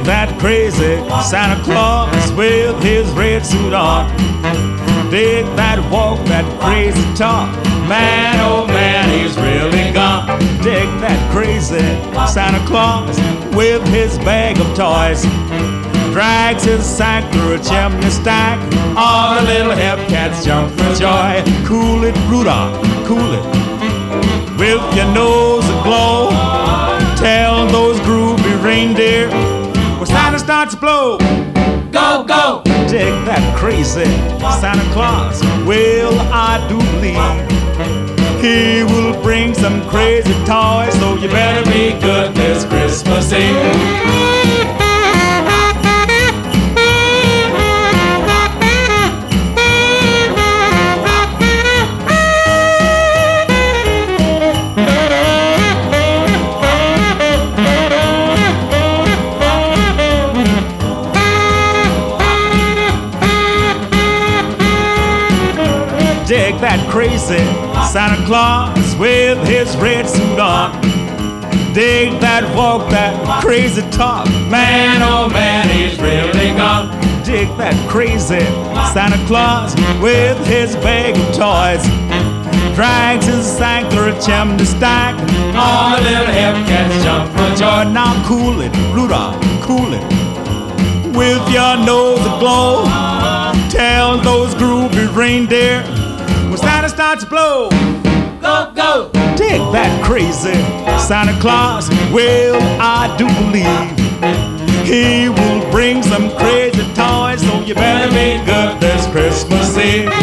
that crazy Santa Claus with his red suit on. Dig that walk, that crazy talk. Man, oh man, he's really gone. Dig that crazy Santa Claus with his bag of toys. Drags his sack through a chimney stack. All the little hepcats jump for joy. Cool it, Rudolph, cool it. With your nose aglow, tell those groovy reindeer when Santa starts to blow. Go, go! Dig that crazy Santa Claus. Well, I do believe he will bring some crazy toys, so you better be good this Christmas Eve. Dig that crazy Santa Claus with his red suit on. Dig that walk, that crazy talk. Man, oh man, he's really gone. Dig that crazy Santa Claus with his bag of toys. Drags his sack through a chimney stack. All the little hepcats jump for joy. Now cool it, Rudolph, cool it. With your nose aglow, tell those groovy reindeer when Santa starts to blow. Go, go! Dig that crazy Santa Claus. Well, I do believe he will bring some crazy toys, so you better be good this Christmas Eve.